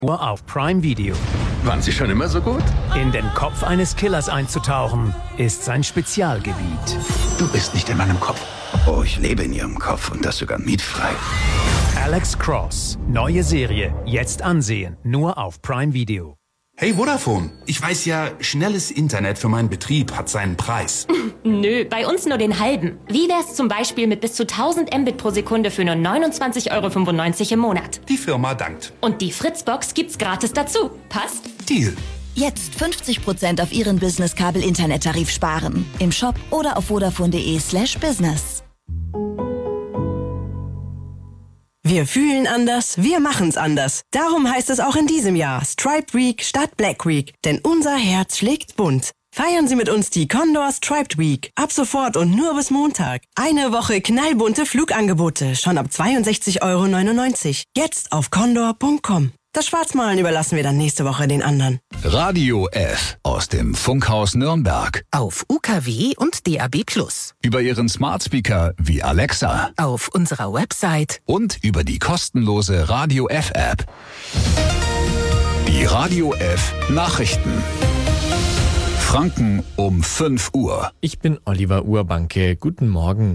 Nur auf Prime Video. Waren Sie schon immer so gut? In den Kopf eines Killers einzutauchen, ist sein Spezialgebiet. Du bist nicht in meinem Kopf. Oh, ich lebe in Ihrem Kopf und das sogar mietfrei. Alex Cross. Neue Serie. Jetzt ansehen. Nur auf Prime Video. Hey Vodafone, ich weiß ja, schnelles Internet für meinen Betrieb hat seinen Preis. Nö, bei uns nur den halben. Wie wär's zum Beispiel mit bis zu 1000 Mbit pro Sekunde für nur 29,95 € im Monat? Die Firma dankt. Und die Fritzbox gibt's gratis dazu. Passt? Deal. Jetzt 50% auf Ihren Business-Kabel-Internet-Tarif sparen. Im Shop oder auf vodafone.de/business. Wir fühlen anders, wir machen's anders. Darum heißt es auch in diesem Jahr Stripe Week statt Black Week. Denn unser Herz schlägt bunt. Feiern Sie mit uns die Condor Striped Week. Ab sofort und nur bis Montag. Eine Woche knallbunte Flugangebote. Schon ab 62,99 €. Jetzt auf condor.com. Das Schwarzmalen überlassen wir dann nächste Woche den anderen. Radio F aus dem Funkhaus Nürnberg. Auf UKW und DAB+. Über Ihren Smart Speaker wie Alexa. Auf unserer Website. Und über die kostenlose Radio F App. Die Radio F Nachrichten. Franken um 5 Uhr. Ich bin Oliver Urbanke. Guten Morgen.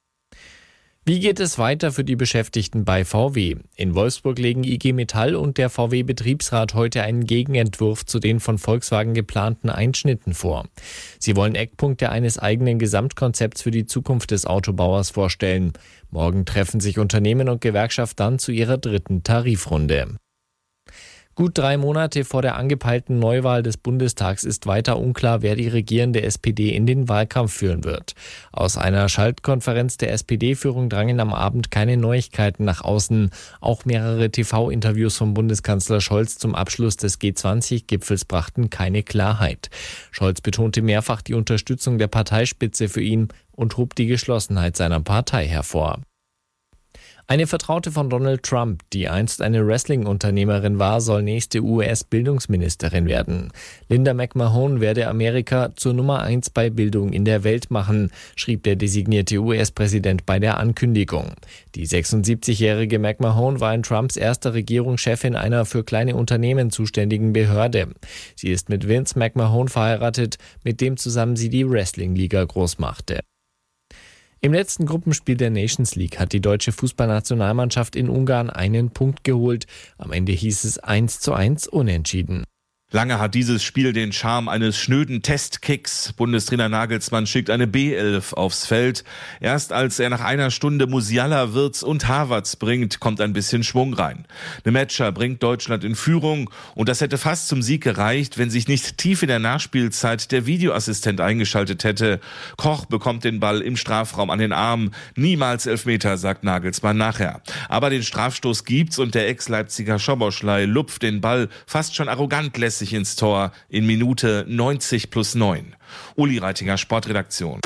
Wie geht es weiter für die Beschäftigten bei VW? In Wolfsburg legen IG Metall und der VW-Betriebsrat heute einen Gegenentwurf zu den von Volkswagen geplanten Einschnitten vor. Sie wollen Eckpunkte eines eigenen Gesamtkonzepts für die Zukunft des Autobauers vorstellen. Morgen treffen sich Unternehmen und Gewerkschaft dann zu ihrer 3. Tarifrunde. Gut 3 Monate vor der angepeilten Neuwahl des Bundestags ist weiter unklar, wer die regierende SPD in den Wahlkampf führen wird. Aus einer Schaltkonferenz der SPD-Führung drangen am Abend keine Neuigkeiten nach außen. Auch mehrere TV-Interviews vom Bundeskanzler Scholz zum Abschluss des G20-Gipfels brachten keine Klarheit. Scholz betonte mehrfach die Unterstützung der Parteispitze für ihn und hob die Geschlossenheit seiner Partei hervor. Eine Vertraute von Donald Trump, die einst eine Wrestling-Unternehmerin war, soll nächste US-Bildungsministerin werden. Linda McMahon werde Amerika zur Nummer 1 bei Bildung in der Welt machen, schrieb der designierte US-Präsident bei der Ankündigung. Die 76-jährige McMahon war in Trumps erster Regierung Chefin einer für kleine Unternehmen zuständigen Behörde. Sie ist mit Vince McMahon verheiratet, mit dem zusammen sie die Wrestling-Liga groß machte. Im letzten Gruppenspiel der Nations League hat die deutsche Fußballnationalmannschaft in Ungarn einen Punkt geholt. Am Ende hieß es 1:1 unentschieden. Lange hat dieses Spiel den Charme eines schnöden Testkicks. Bundestrainer Nagelsmann schickt eine B11 aufs Feld. Erst als er nach einer Stunde Musiala, Wirtz und Havertz bringt, kommt ein bisschen Schwung rein. Nematscha bringt Deutschland in Führung und das hätte fast zum Sieg gereicht, wenn sich nicht tief in der Nachspielzeit der Videoassistent eingeschaltet hätte. Koch bekommt den Ball im Strafraum an den Arm. Niemals Elfmeter, sagt Nagelsmann nachher. Aber den Strafstoß gibt's und der Ex-Leipziger Szoboszlai lupft den Ball fast schon arrogant lässig ins Tor in Minute 90+9. Uli Reitinger, Sportredaktion.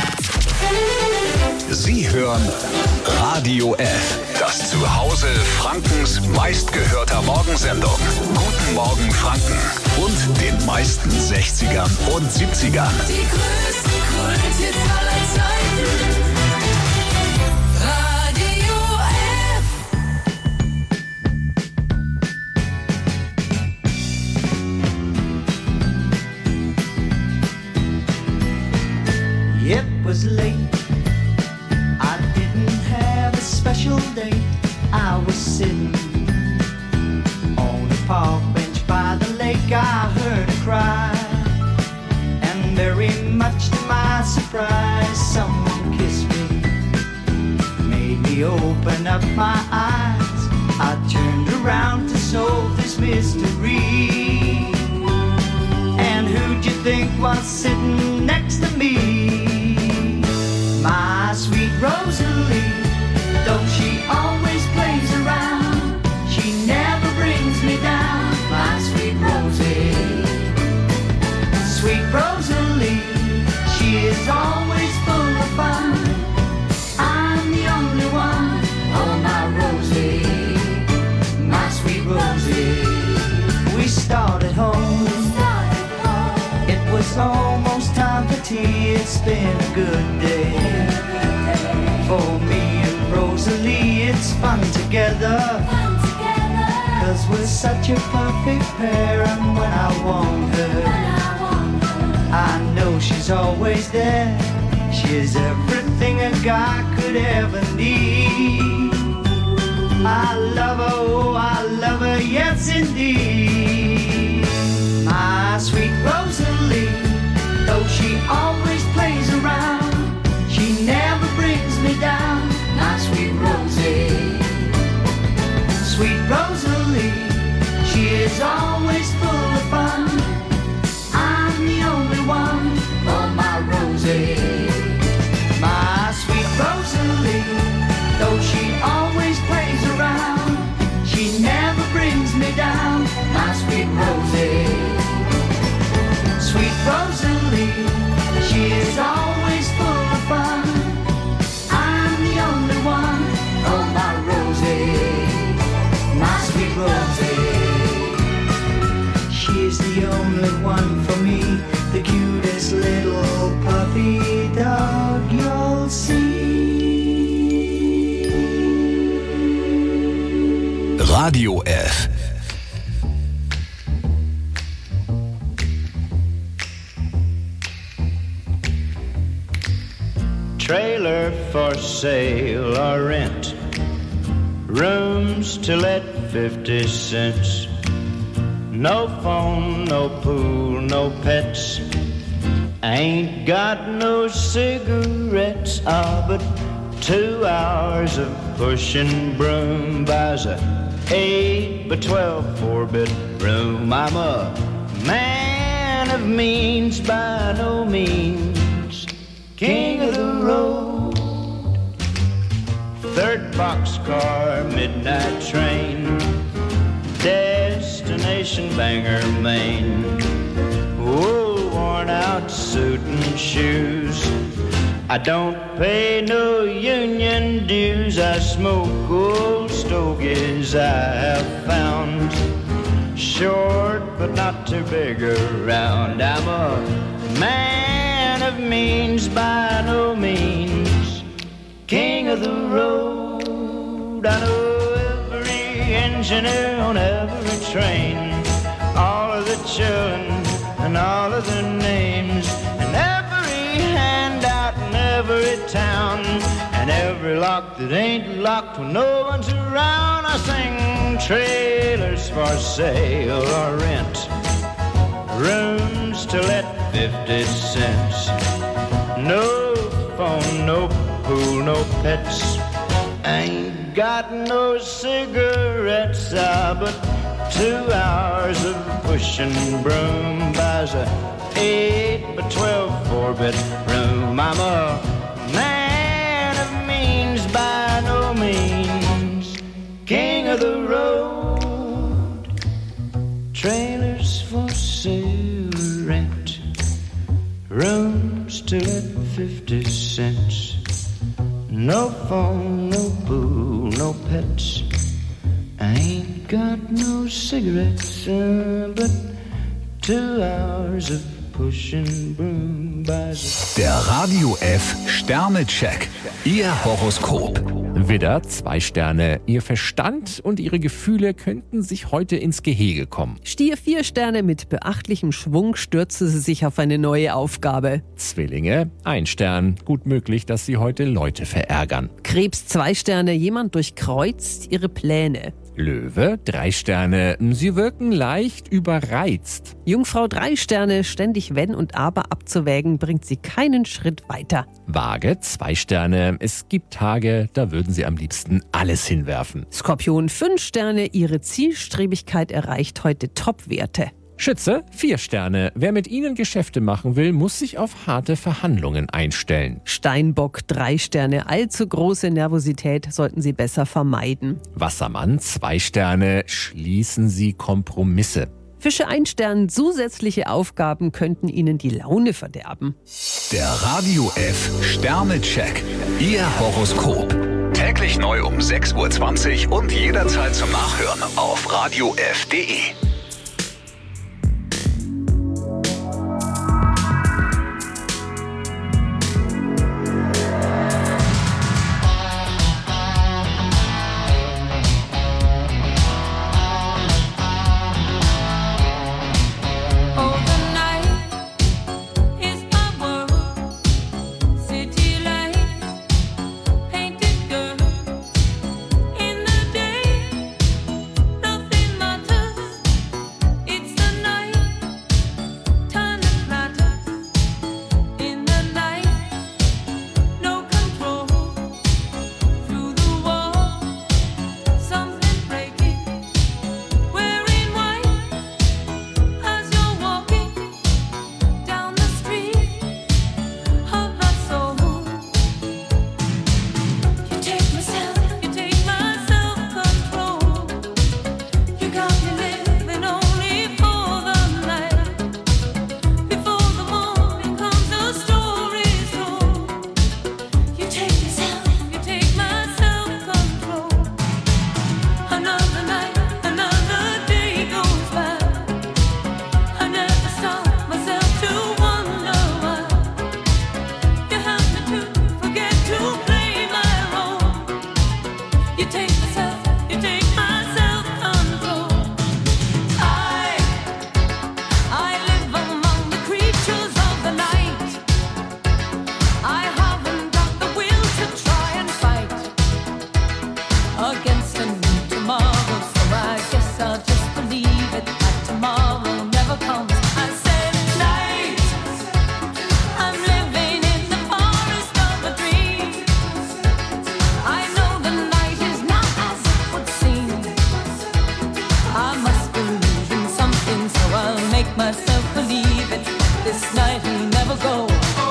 Sie hören Radio F, das Zuhause Frankens meistgehörter Morgensendung. Guten Morgen Franken und den meisten 60ern und 70ern. Die größten Kulthits aller Zeiten. Radio F. It was late, I didn't have a special date. I was sitting on a park bench by the lake. I heard a cry, and very much to my surprise, someone kissed me, made me open up my eyes. I turned around to solve this mystery. And who'd you think was sitting next to me? My sweet Rosalie, though she always plays around, she never brings me down. My sweet Rosie, sweet Rosalie, she is always full of fun. I'm the only one, oh my Rosie, my sweet Rosie. We started home, it was almost time for tea. It's been a good day for me and Rosalie. It's fun together, 'cause 'cause we're such a perfect pair. And when I want her, I know she's always there. She's everything a guy could ever need. I love her, oh I love her, yes indeed. My sweet Rosalie, though she always plays around, she never brings me down. My sweet Rosie, sweet Rosalie, she is always full of fun. I'm the only one for my Rosie. My sweet Rosalie, though she always plays around, she never brings me down. My sweet Rosie, sweet Rosalie, she is always full of fun. I'm the only one for my Rosie. My sweet Rosie, she is the only one for me, the cutest little puppy dog you'll see. Radio F. Trailer for sale or rent, rooms to let 50 cents. No phone, no pool, no pets. Ain't got no cigarettes, but 2 hours of pushing broom buys a 8 by 12 4-bedroom. I'm a man of means by no means, king of the road. 3rd boxcar, midnight train, destination Bangor, Maine. Oh, worn out suit and shoes, I don't pay no union dues. I smoke old stogies I have found, short but not too big around. I'm a man of means by no means, king of the road. I know every engineer on every train, all of the children and all of their names, and every handout in every town, and every lock that ain't locked when no one's around. I sing trailers for sale or rent, rooms to let 50 cents. No phone, no pool, no pets. Ain't got no cigarettes, but 2 hours of pushing broom buys a 8 by 12 4-bedroom. I'm a man of means by no means, king of the road. Trailers for sale, rent, rooms to let 50 cents. No phone, no pool, no pets. I ain't got no cigarettes, but 2 hours of pushing broom buys. Der Radio F Sternecheck. Ihr Horoskop. Widder, 2 Sterne. Ihr Verstand und Ihre Gefühle könnten sich heute ins Gehege kommen. Stier, 4 Sterne. Mit beachtlichem Schwung stürzen Sie sich auf eine neue Aufgabe. Zwillinge, 1 Stern. Gut möglich, dass Sie heute Leute verärgern. Krebs, 2 Sterne. Jemand durchkreuzt Ihre Pläne. Löwe, 3 Sterne. Sie wirken leicht überreizt. Jungfrau, 3 Sterne. Ständig Wenn und Aber abzuwägen, bringt Sie keinen Schritt weiter. Waage, 2 Sterne. Es gibt Tage, da würden Sie am liebsten alles hinwerfen. Skorpion, 5 Sterne. Ihre Zielstrebigkeit erreicht heute Top-Werte. Schütze, 4 Sterne. Wer mit Ihnen Geschäfte machen will, muss sich auf harte Verhandlungen einstellen. Steinbock, 3 Sterne. Allzu große Nervosität sollten Sie besser vermeiden. Wassermann, 2 Sterne. Schließen Sie Kompromisse. Fische, 1 Stern. Zusätzliche Aufgaben könnten Ihnen die Laune verderben. Der Radio F Sternecheck. Ihr Horoskop. Täglich neu um 6:20 Uhr und jederzeit zum Nachhören auf radiof.de. make myself believe it. This night will never go.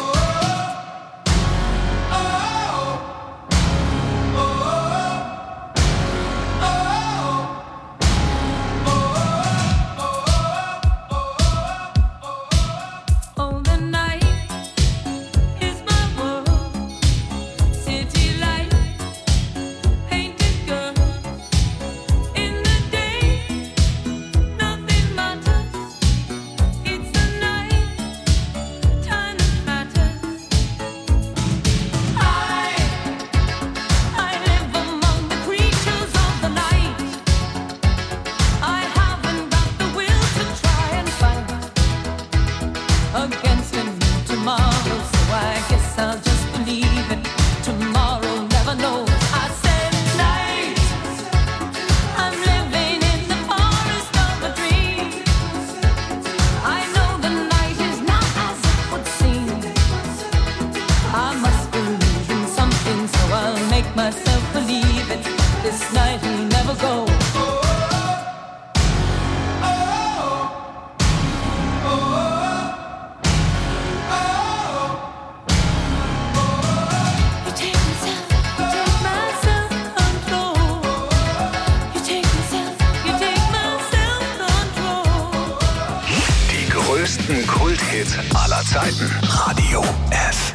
Kulthit aller Zeiten. Radio F.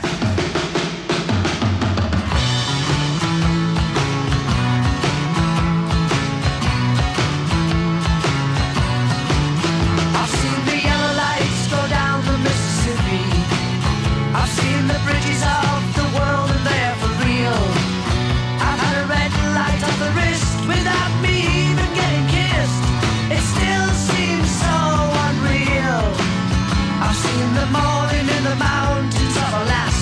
I've seen the yellow lights go down the Mississippi. I've seen the bridges of the world and they're for real. I've had a red light on the wrist without me even getting kissed. It still seems so unreal. I've seen the morning in the mountains of Alaska.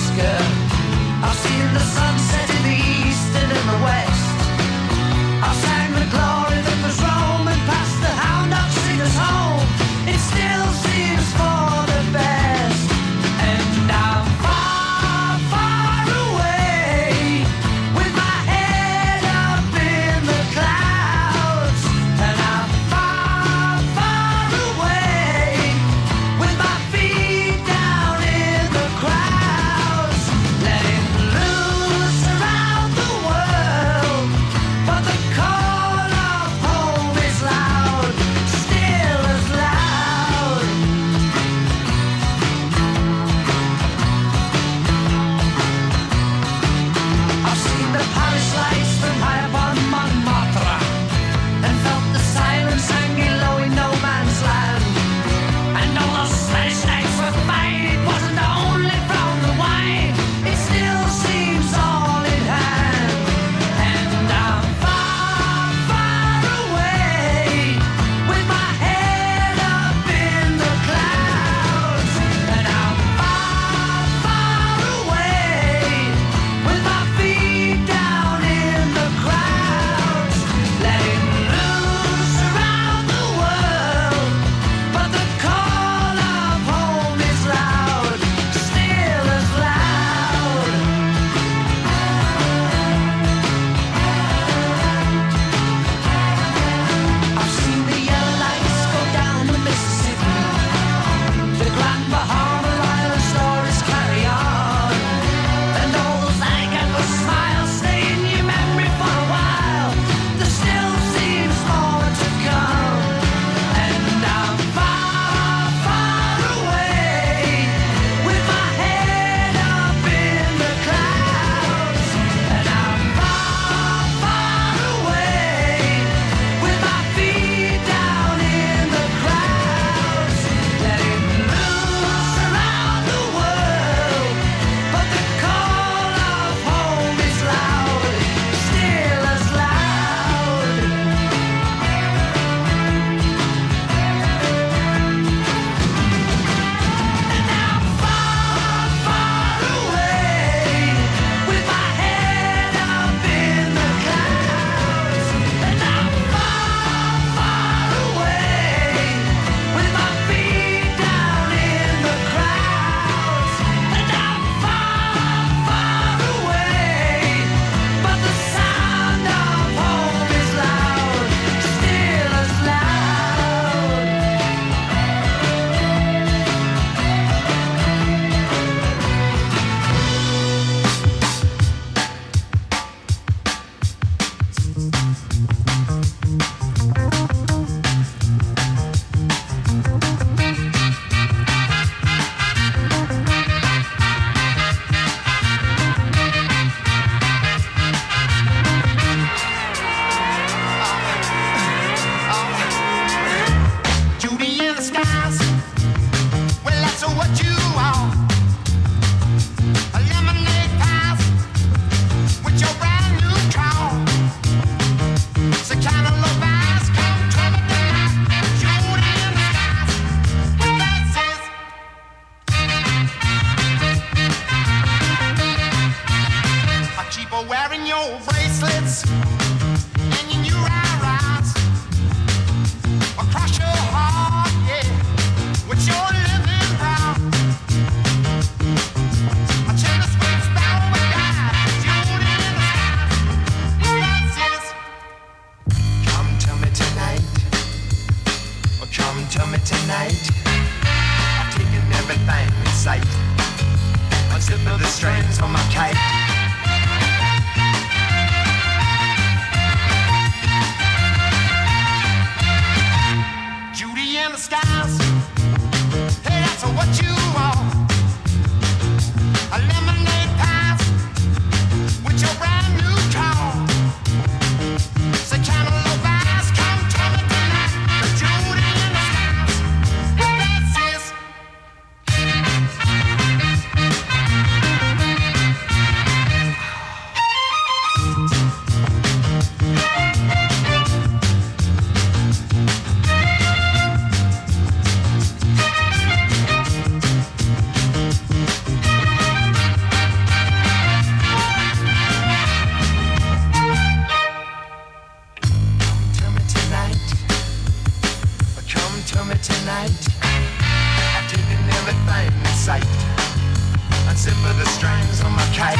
tears and in your eyes across your heart, yeah, with your living brown. I tell the sweet sparrow and God, Judy in the skies. It says, come to me tonight, or come to me tonight. I've taken everything in sight. Unzip the strings on my kite. Judy in the skies. Hey, that's what you are. A lemonade pies with your brand new car. Say, cantaloupe eyes, come to me tonight. Judy in the skies. That's it. Tonight, I've taken everything in sight. Unzip the strings on my kite.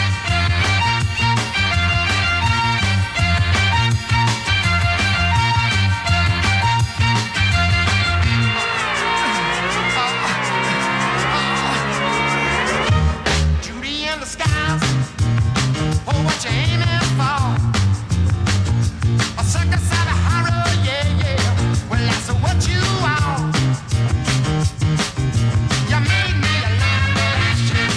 Judy in the skies. Oh, what you aiming for? A circus out of horror, yeah, yeah. Well, that's what you are. You made me a lamb lashes.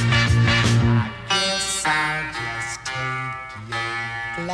I guess I'll just take your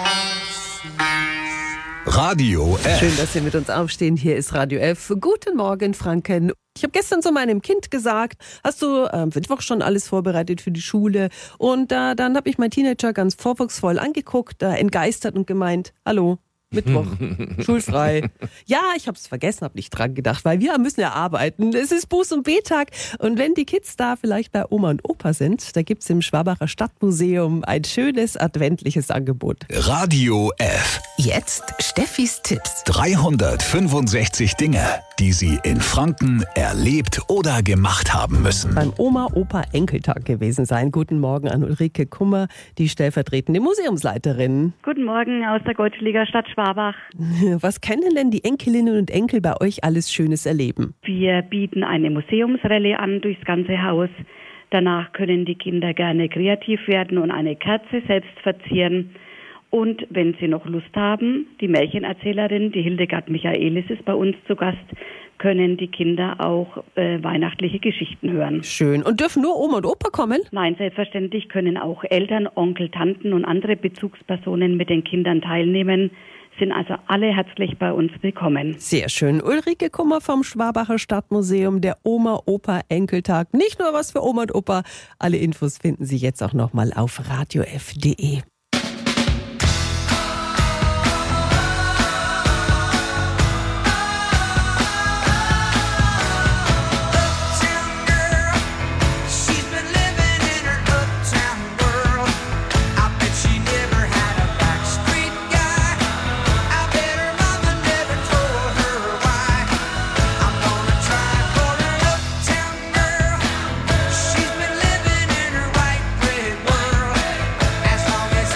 glasses. Radio F. Schön, dass Sie mit uns aufstehen. Hier ist Radio F. Guten Morgen, Franken. Ich habe gestern zu meinem Kind gesagt, hast du am Mittwoch schon alles vorbereitet für die Schule? Und dann habe ich meinen Teenager ganz vorwurfsvoll angeguckt, entgeistert und gemeint, hallo, Mittwoch, schulfrei. Ja, ich habe es vergessen, habe nicht dran gedacht, weil wir müssen ja arbeiten. Es ist Buß- und B-Tag. Und wenn die Kids da vielleicht bei Oma und Opa sind, da gibt's im Schwabacher Stadtmuseum ein schönes adventliches Angebot. Radio F. Jetzt Steffis Tipps. 365 Dinge, die Sie in Franken erlebt oder gemacht haben müssen. Beim Oma-Opa-Enkeltag gewesen sein. Guten Morgen an Ulrike Kummer, die stellvertretende Museumsleiterin. Guten Morgen aus der Goldliga Stadt Schwabach. Was können denn die Enkelinnen und Enkel bei euch alles Schönes erleben? Wir bieten eine Museumsrallye an durchs ganze Haus. Danach können die Kinder gerne kreativ werden und eine Kerze selbst verzieren. Und wenn sie noch Lust haben, die Märchenerzählerin, die Hildegard Michaelis ist bei uns zu Gast, können die Kinder auch weihnachtliche Geschichten hören. Schön. Und dürfen nur Oma und Opa kommen? Nein, selbstverständlich können auch Eltern, Onkel, Tanten und andere Bezugspersonen mit den Kindern teilnehmen. Sind also alle herzlich bei uns willkommen. Sehr schön. Ulrike Kummer vom Schwabacher Stadtmuseum, der Oma-Opa-Enkeltag. Nicht nur was für Oma und Opa. Alle Infos finden Sie jetzt auch nochmal auf radiof.de. As long as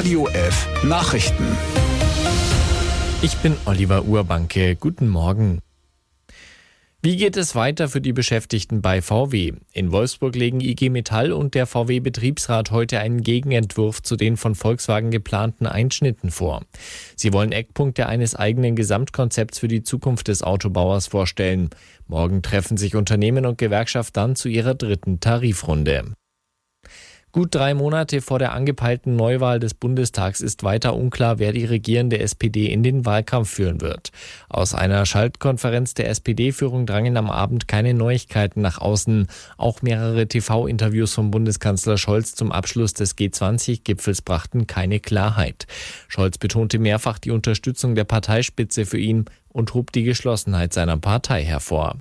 Radio F Nachrichten. Ich bin Oliver Urbanke. Guten Morgen. Wie geht es weiter für die Beschäftigten bei VW? In Wolfsburg legen IG Metall und der VW-Betriebsrat heute einen Gegenentwurf zu den von Volkswagen geplanten Einschnitten vor. Sie wollen Eckpunkte eines eigenen Gesamtkonzepts für die Zukunft des Autobauers vorstellen. Morgen treffen sich Unternehmen und Gewerkschaft dann zu ihrer 3. Tarifrunde. Gut 3 Monate vor der angepeilten Neuwahl des Bundestags ist weiter unklar, wer die regierende SPD in den Wahlkampf führen wird. Aus einer Schaltkonferenz der SPD-Führung drangen am Abend keine Neuigkeiten nach außen. Auch mehrere TV-Interviews vom Bundeskanzler Scholz zum Abschluss des G20-Gipfels brachten keine Klarheit. Scholz betonte mehrfach die Unterstützung der Parteispitze für ihn und hob die Geschlossenheit seiner Partei hervor.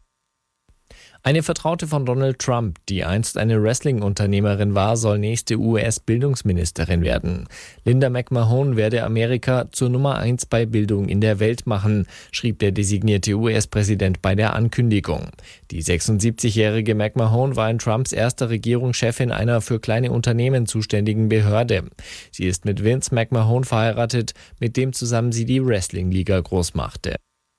Eine Vertraute von Donald Trump, die einst eine Wrestling-Unternehmerin war, soll nächste US-Bildungsministerin werden. Linda McMahon werde Amerika zur Nummer 1 bei Bildung in der Welt machen, schrieb der designierte US-Präsident bei der Ankündigung. Die 76-jährige McMahon war in Trumps erster Regierung Chefin einer für kleine Unternehmen zuständigen Behörde. Sie ist mit Vince McMahon verheiratet, mit dem zusammen sie die Wrestling-Liga groß machte.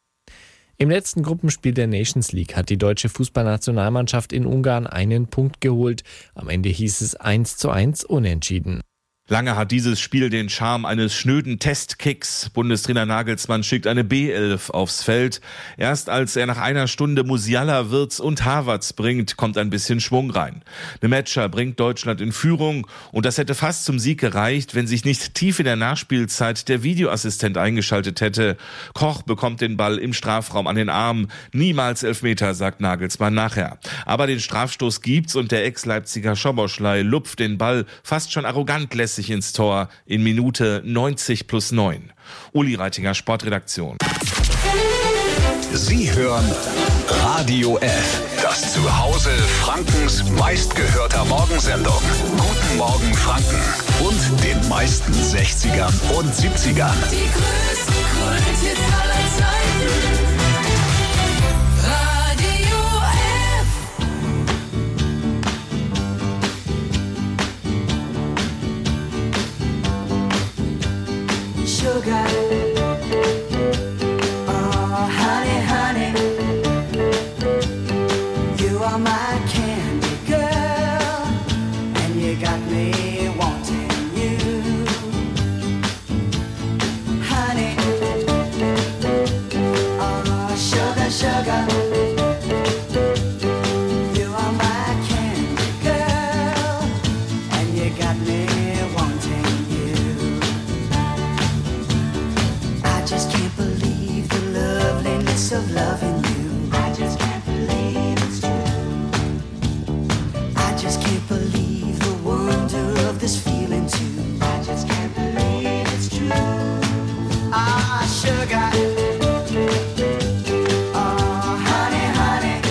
Im letzten Gruppenspiel der Nations League hat die deutsche Fußballnationalmannschaft in Ungarn einen Punkt geholt. Am Ende hieß es 1:1 unentschieden. Lange hat dieses Spiel den Charme eines schnöden Testkicks. Bundestrainer Nagelsmann schickt eine B11 aufs Feld. Erst als er nach einer Stunde Musiala, Wirtz und Havertz bringt, kommt ein bisschen Schwung rein. Nematscha bringt Deutschland in Führung und das hätte fast zum Sieg gereicht, wenn sich nicht tief in der Nachspielzeit der Videoassistent eingeschaltet hätte. Koch bekommt den Ball im Strafraum an den Arm. Niemals Elfmeter, sagt Nagelsmann nachher. Aber den Strafstoß gibt's und der Ex-Leipziger Szoboszlai lupft den Ball fast schon arrogant lässig ins Tor in Minute 90+9. Uli Reitinger, Sportredaktion. Sie hören Radio F, das Zuhause Frankens meistgehörter Morgensendung. Guten Morgen Franken und den meisten 60ern und 70ern. Die größten Kulthits aller Zeiten. Radio F. Sugar. Oh, honey, honey. You are my candy girl. And you got me wanting you. Honey. Oh, sugar, sugar. You are my candy girl. And you got me wanting you. I just can't believe the loveliness of loving you. I just can't believe it's true. I just can't believe the wonder of this feeling too. I just can't believe it's true. Ah, sugar. Oh, honey, honey.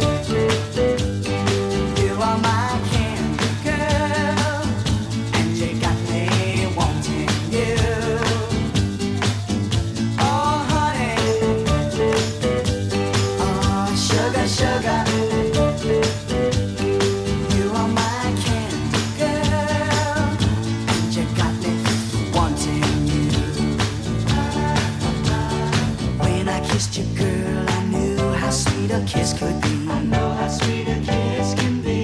You are my candy girl. And you got me wanting you. Oh, honey. Oh, sugar, sugar. You are my candy girl. And you got me wanting you. When I kissed you, girl, I knew how sweet a kiss could be. I know how sweet a kiss can be.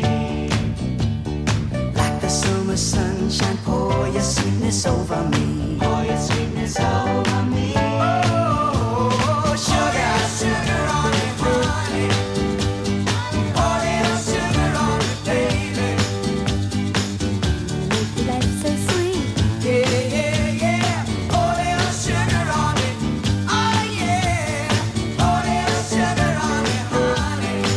Like the summer sunshine, pour your sweetness over me. Pour your sweetness over me. Oh, sugar, sugar on me, honey. Pour little sugar on me, baby. Life's so sweet. Yeah, yeah, yeah. Pour little sugar on me. Oh, yeah. Pour little sugar on me, honey.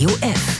Radio F.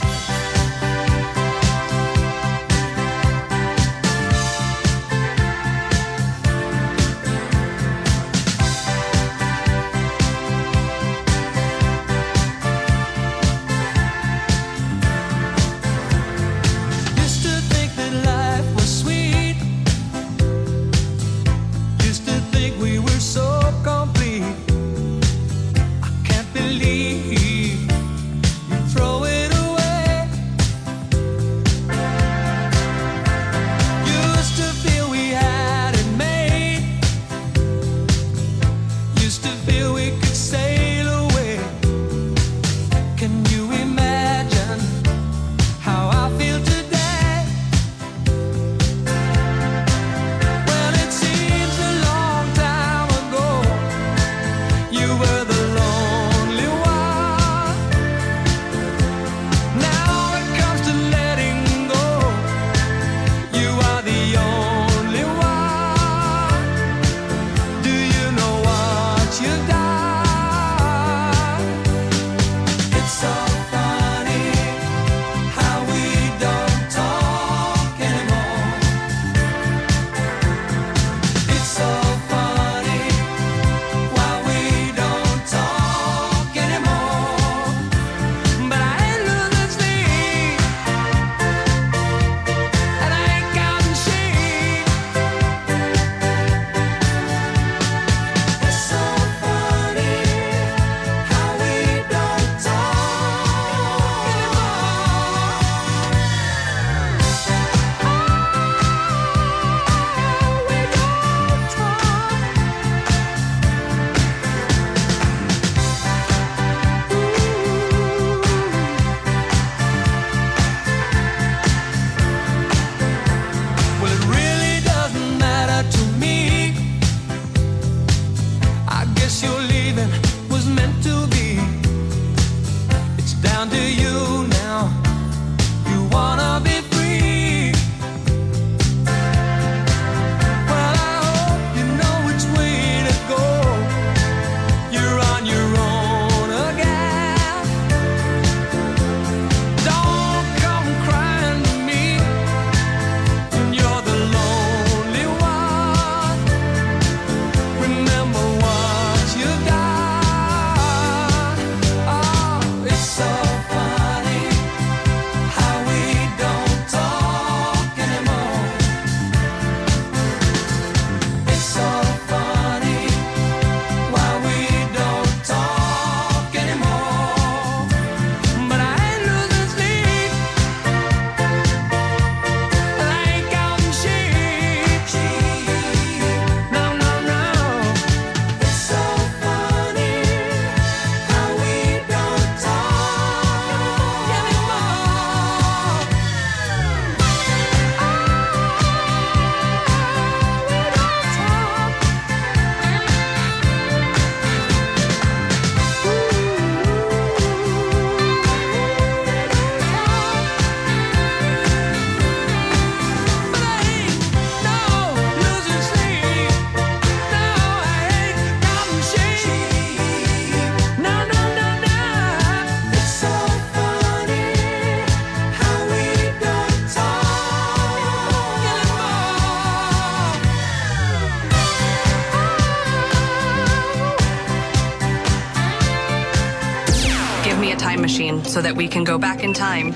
So that we can go back in time.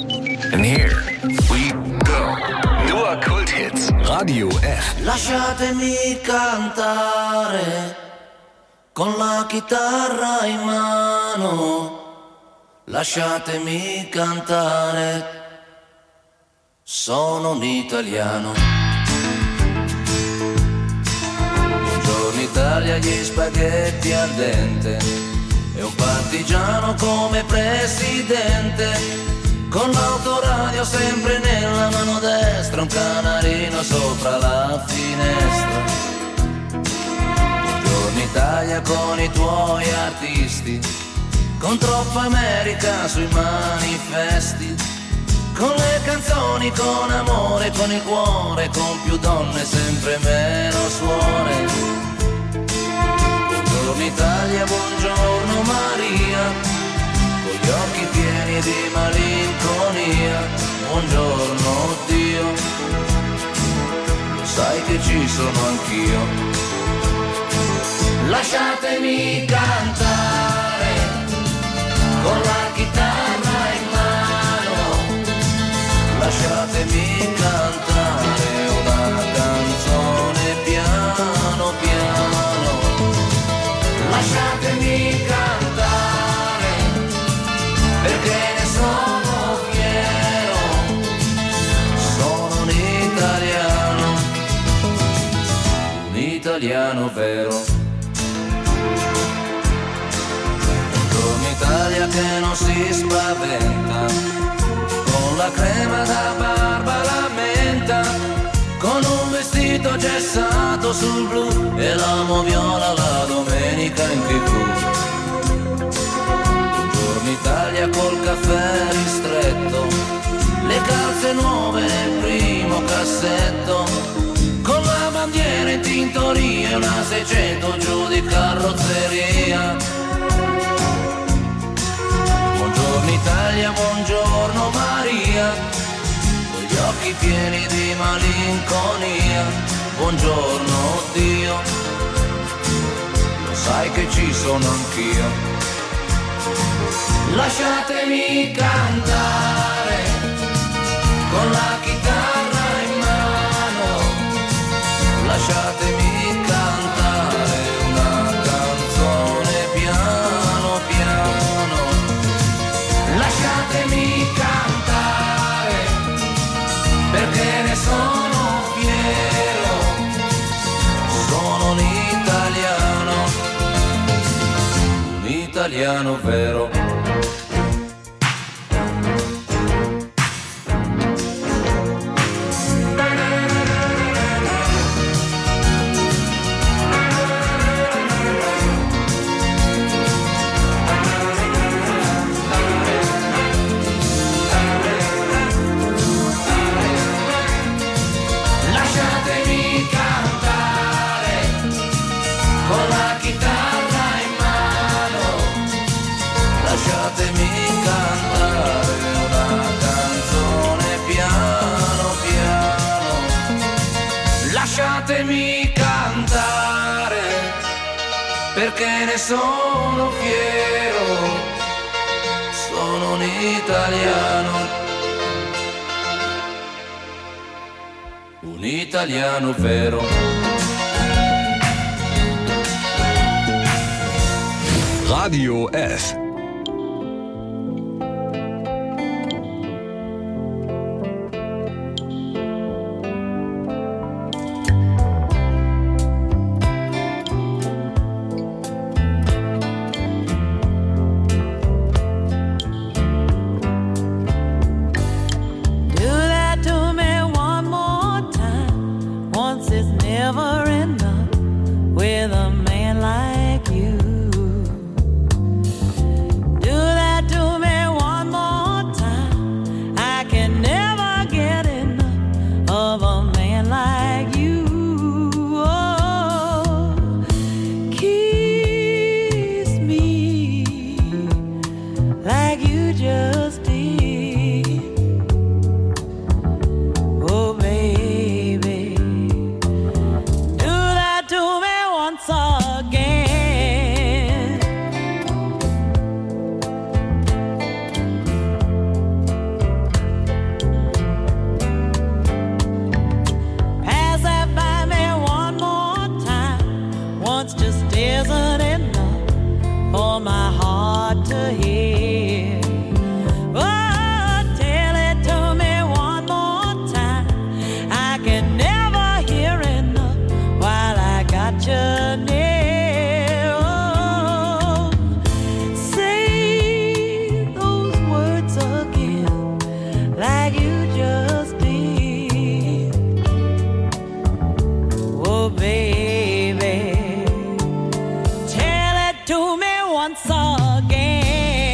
And here we go. Nur Kulthits. Radio F. Lasciatemi cantare con la chitarra in mano. Lasciatemi cantare. Sono un italiano. Buongiorno Italia, gli spaghetti al dente. E un partigiano come presidente, con l'autoradio sempre nella mano destra, un canarino sopra la finestra. Buongiorno Italia con i tuoi artisti, con troppa America sui manifesti, con le canzoni, con amore, con il cuore, con più donne, sempre meno suore. Buongiorno Italia, buongiorno Maria, con gli occhi pieni di malinconia, buongiorno Dio, lo sai che ci sono anch'io. Lasciatemi cantare con la chitarra in mano, lasciatemi cantare una canzone piano piano, lasciatemi cantare perché ne sono fiero, sono un italiano vero. Italia che non si spaventa, con la crema da barba la menta, con un vestito gessato sul blu e la moviola la domenica in TV. Buongiorno Italia col caffè ristretto, le calze nuove nel primo cassetto, con la bandiera in tintoria e una 600 giù di carrozzeria. Buongiorno Italia, buongiorno Maria, con gli occhi pieni di malinconia, buongiorno Dio, lo sai che ci sono anch'io. Lasciatemi cantare con la chitarra in mano, lasciatemi cantare una canzone piano piano, lasciatemi cantare perché ne sono fiero, sono un italiano vero. Lasciatemi cantare perché ne sono fiero, sono un italiano vero. Radio F. Once again.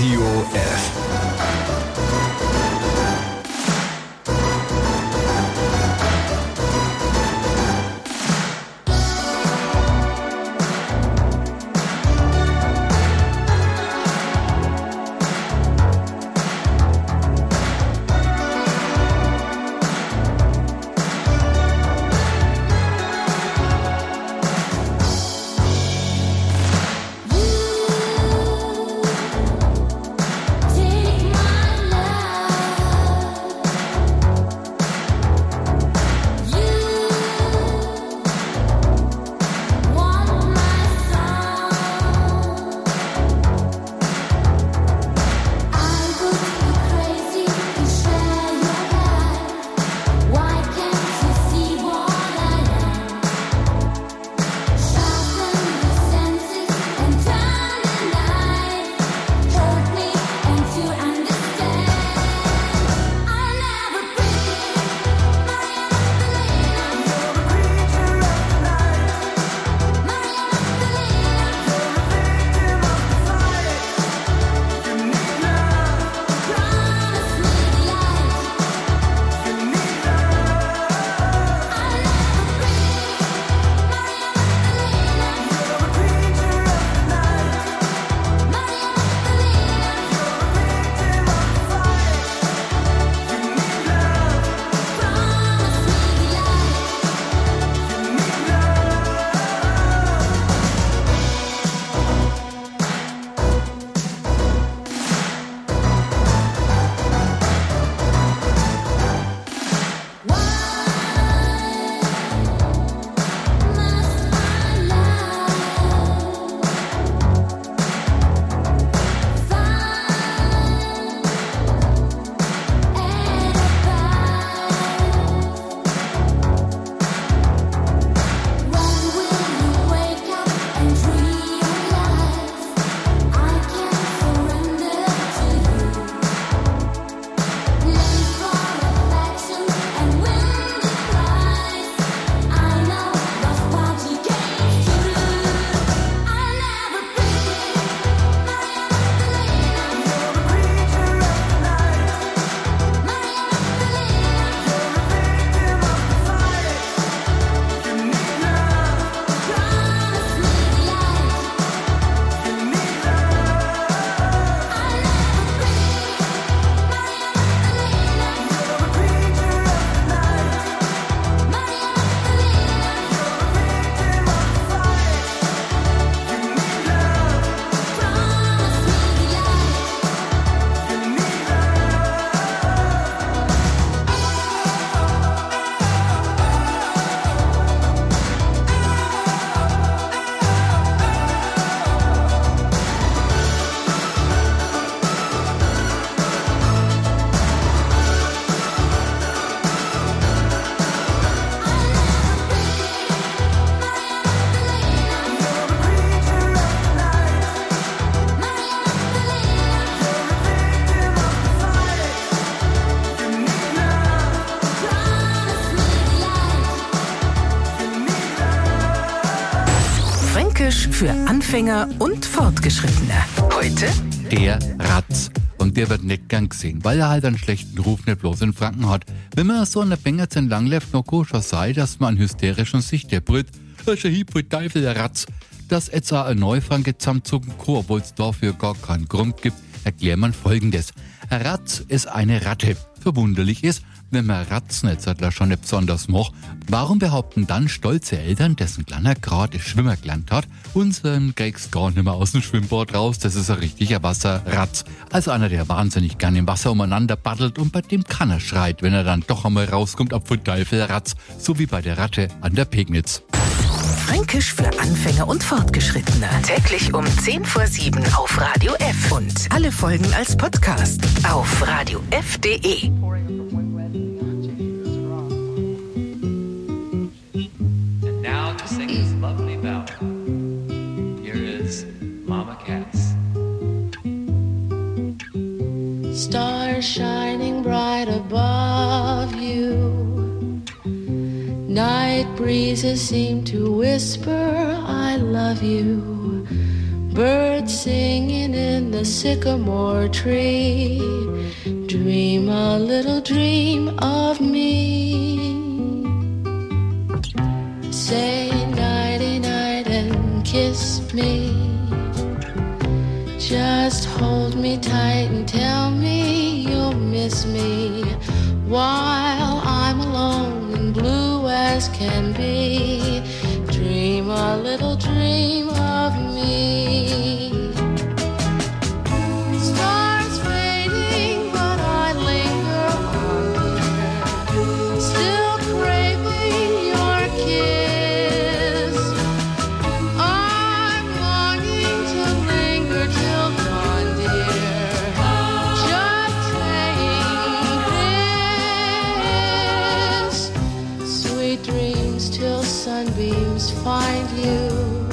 Radio F. Für Anfänger und Fortgeschrittene. Heute der Ratz. Und der wird nicht gern gesehen, weil er halt einen schlechten Ruf nicht bloß in Franken hat. Wenn man so an der Bengerz entlang läuft, noch koscher sei, dass man einen hysterischen Sicht der Brit, das ist ein Hieb für Teufel, der Ratz. Dass etwa ein Neufranke zusammenzogen kann, obwohl es dafür gar keinen Grund gibt, erklärt man Folgendes. Ein Ratz ist eine Ratte. Verwunderlich ist, wenn man Ratzenetzer schon nicht besonders macht, warum behaupten dann stolze Eltern, dessen kleiner gerade Schwimmer gelernt hat, unseren kriegst gar nicht mehr aus dem Schwimmbad raus, das ist ein richtiger Wasserratz. Also einer, der wahnsinnig gern im Wasser umeinander paddelt und bei dem keiner schreit, wenn er dann doch einmal rauskommt, ab von Teufel Ratz, so wie bei der Ratte an der Pegnitz. Fränkisch für Anfänger und Fortgeschrittene. Täglich um 6:10 auf Radio F. Und alle Folgen als Podcast auf radiof.de. Now to sing this lovely ballad. Here is Mama Cass. Stars shining bright above you. Night breezes seem to whisper, I love you. Birds birds singing in the sycamore tree. Dream a little dream of me. Say nighty night and kiss me. Just hold me tight and tell me you'll miss me while I'm alone and blue as can be. Dream a little dream of me. Stars fading, but I linger on, dear. Still craving your kiss. I'm longing to linger till dawn, dear. Just saying this. Sweet dreams till sunbeams find you.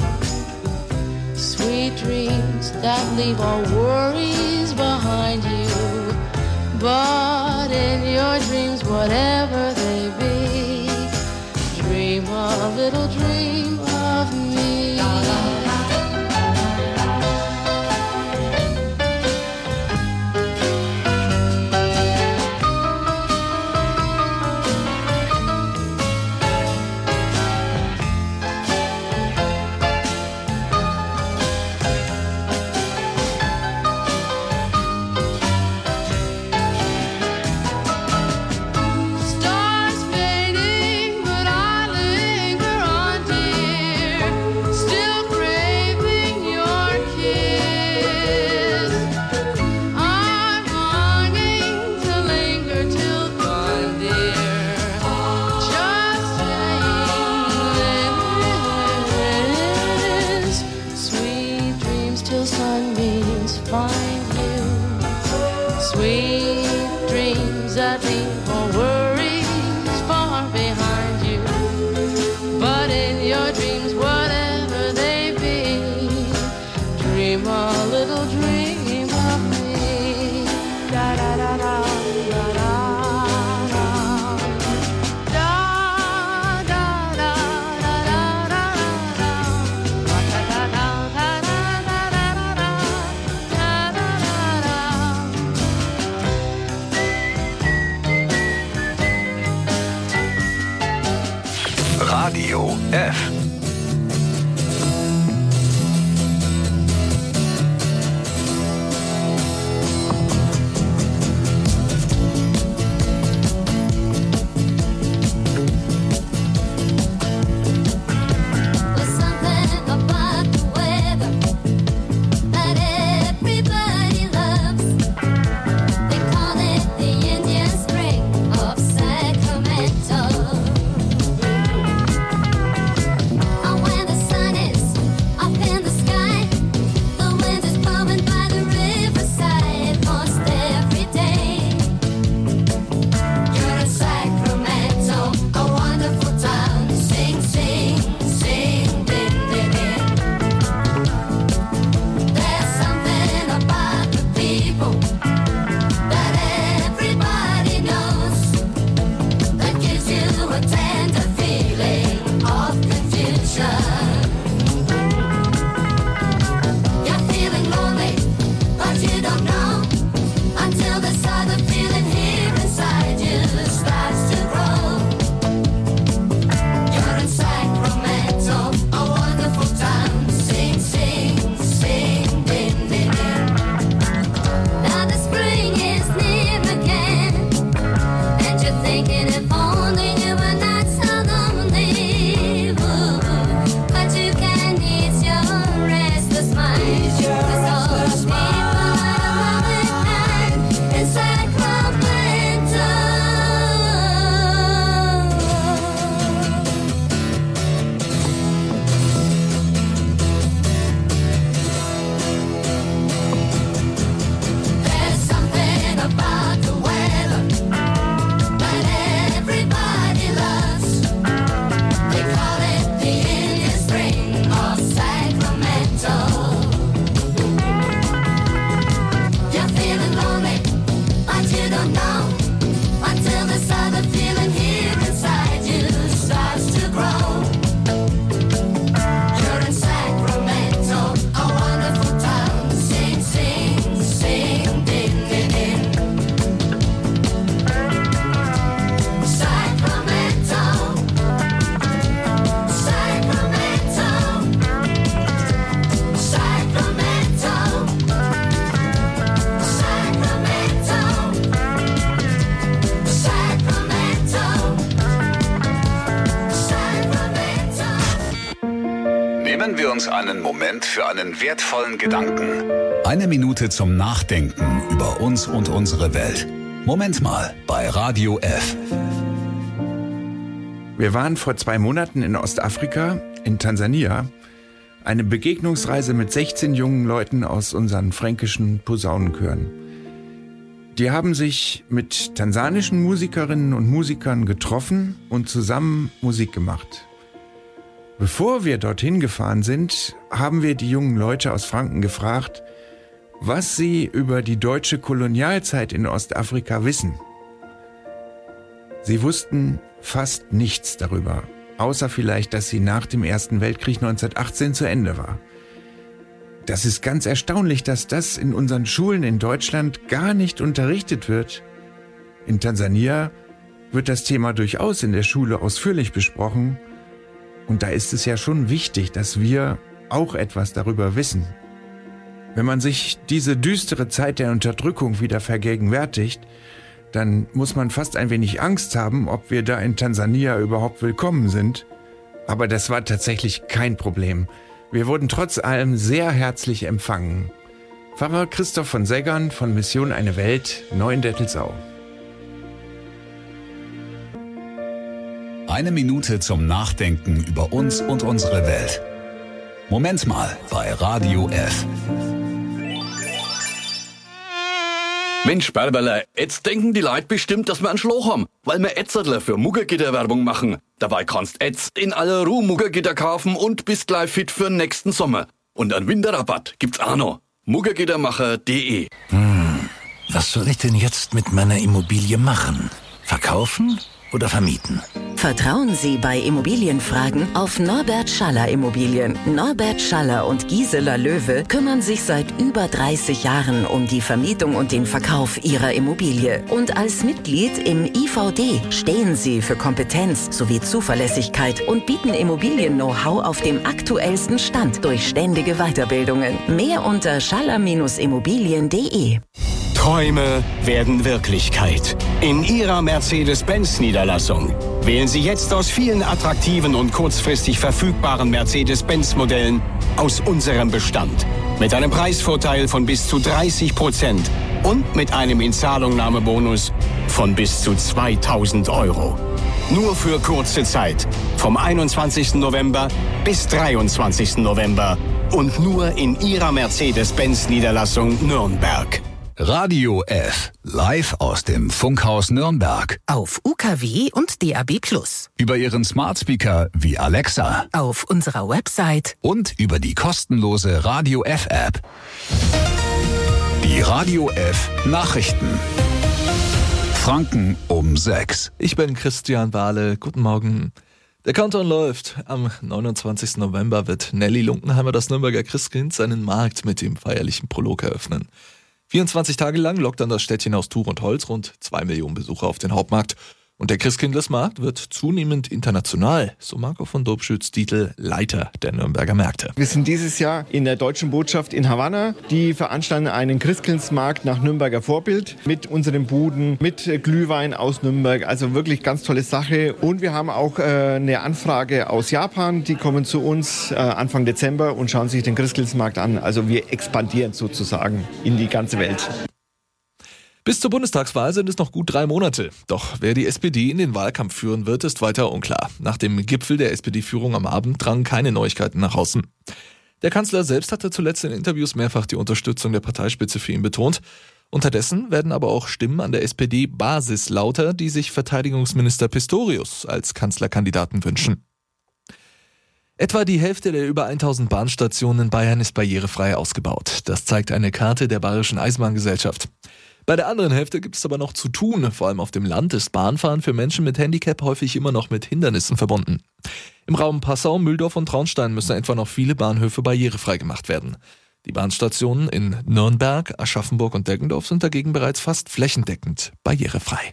Sweet dreams that leave all worries behind you. But in your dreams, whatever they be, dream a little dream of me. Stars fading, but I linger on, dear. Still craving your kiss. I'm longing to linger till dawn, dear. Just saying this. Sweet dreams till sunbeams find you. Sweet dreams that leave all worries far behind you. But in your dreams, whatever they be, dream a little dream of me. Da da da da da da da. Da da da da da da da. Da da da da da da da da da. Da da da da. Radio F. einen Moment für einen wertvollen Gedanken. Eine Minute zum Nachdenken über uns und unsere Welt. Moment mal bei Radio F. Wir waren vor 2 Monaten in Ostafrika, in Tansania. Eine Begegnungsreise mit 16 jungen Leuten aus unseren fränkischen Posaunenchören. Die haben sich mit tansanischen Musikerinnen und Musikern getroffen und zusammen Musik gemacht. Bevor wir dorthin gefahren sind, haben wir die jungen Leute aus Franken gefragt, was sie über die deutsche Kolonialzeit in Ostafrika wissen. Sie wussten fast nichts darüber, außer vielleicht, dass sie nach dem Ersten Weltkrieg 1918 zu Ende war. Das ist ganz erstaunlich, dass das in unseren Schulen in Deutschland gar nicht unterrichtet wird. In Tansania wird das Thema durchaus in der Schule ausführlich besprochen. Und da ist es ja schon wichtig, dass wir auch etwas darüber wissen. Wenn man sich diese düstere Zeit der Unterdrückung wieder vergegenwärtigt, dann muss man fast ein wenig Angst haben, ob wir da in Tansania überhaupt willkommen sind. Aber das war tatsächlich kein Problem. Wir wurden trotz allem sehr herzlich empfangen. Pfarrer Christoph von Seggern von Mission Eine Welt, Neuendettelsau. Eine Minute zum Nachdenken über uns und unsere Welt. Moment mal bei Radio F. Mensch, Berberle, jetzt denken die Leute bestimmt, dass wir einen Schloch haben, weil wir Etzertler für Muggergitter-Werbung machen. Dabei kannst jetzt in aller Ruhe Muggergitter kaufen und bist gleich fit für den nächsten Sommer. Und einen Winterrabatt gibt's auch noch. Muggergittermacher.de. Was soll ich denn jetzt mit meiner Immobilie machen? Verkaufen oder vermieten? Vertrauen Sie bei Immobilienfragen auf Norbert Schaller Immobilien. Norbert Schaller und Gisela Löwe kümmern sich seit über 30 Jahren um die Vermietung und den Verkauf Ihrer Immobilie. Und als Mitglied im IVD stehen Sie für Kompetenz sowie Zuverlässigkeit und bieten Immobilien-Know-how auf dem aktuellsten Stand durch ständige Weiterbildungen. Mehr unter schaller-immobilien.de. Träume werden Wirklichkeit. In Ihrer Mercedes-Benz-Niederlassung. Wählen Sie jetzt aus vielen attraktiven und kurzfristig verfügbaren Mercedes-Benz-Modellen aus unserem Bestand. Mit einem Preisvorteil von bis zu 30% und mit einem Inzahlungnahmebonus von bis zu 2.000 €. Nur für kurze Zeit. Vom 21. November bis 23. November. Und nur in Ihrer Mercedes-Benz-Niederlassung Nürnberg. Radio F, live aus dem Funkhaus Nürnberg. Auf UKW und DAB+. Über Ihren Smart Speaker wie Alexa. Auf unserer Website. Und über die kostenlose Radio F App. Die Radio F Nachrichten. Franken um 6. Ich bin Christian Bahle. Guten Morgen. Der Countdown läuft. Am 29. November wird Nelly Lunkenheimer, das Nürnberger Christkind, seinen Markt mit dem feierlichen Prolog eröffnen. 24 Tage lang lockt dann das Städtchen aus Tuch und Holz rund 2 Millionen Besucher auf den Hauptmarkt. Und der Christkindlesmarkt wird zunehmend international, so Marco von Dobschütz-Dietl, Leiter der Nürnberger Märkte. Wir sind dieses Jahr in der Deutschen Botschaft in Havanna. Die veranstalten einen Christkindlesmarkt nach Nürnberger Vorbild mit unseren Buden, mit Glühwein aus Nürnberg. Also wirklich ganz tolle Sache. Und wir haben auch eine Anfrage aus Japan. Die kommen zu uns Anfang Dezember und schauen sich den Christkindlesmarkt an. Also wir expandieren sozusagen in die ganze Welt. Bis zur Bundestagswahl sind es noch gut 3 Monate. Doch wer die SPD in den Wahlkampf führen wird, ist weiter unklar. Nach dem Gipfel der SPD-Führung am Abend drangen keine Neuigkeiten nach außen. Der Kanzler selbst hatte zuletzt in Interviews mehrfach die Unterstützung der Parteispitze für ihn betont. Unterdessen werden aber auch Stimmen an der SPD-Basis lauter, die sich Verteidigungsminister Pistorius als Kanzlerkandidaten wünschen. Etwa die Hälfte der über 1000 Bahnstationen in Bayern ist barrierefrei ausgebaut. Das zeigt eine Karte der Bayerischen Eisenbahngesellschaft. Bei der anderen Hälfte gibt es aber noch zu tun. Vor allem auf dem Land ist Bahnfahren für Menschen mit Handicap häufig immer noch mit Hindernissen verbunden. Im Raum Passau, Mühldorf und Traunstein müssen etwa noch viele Bahnhöfe barrierefrei gemacht werden. Die Bahnstationen in Nürnberg, Aschaffenburg und Deggendorf sind dagegen bereits fast flächendeckend barrierefrei.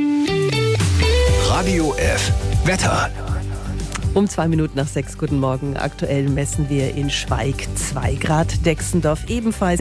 Radio F, Wetter. Um 2 Minuten nach 6, guten Morgen. Aktuell messen wir in Schweig 2 Grad, Dexendorf ebenfalls.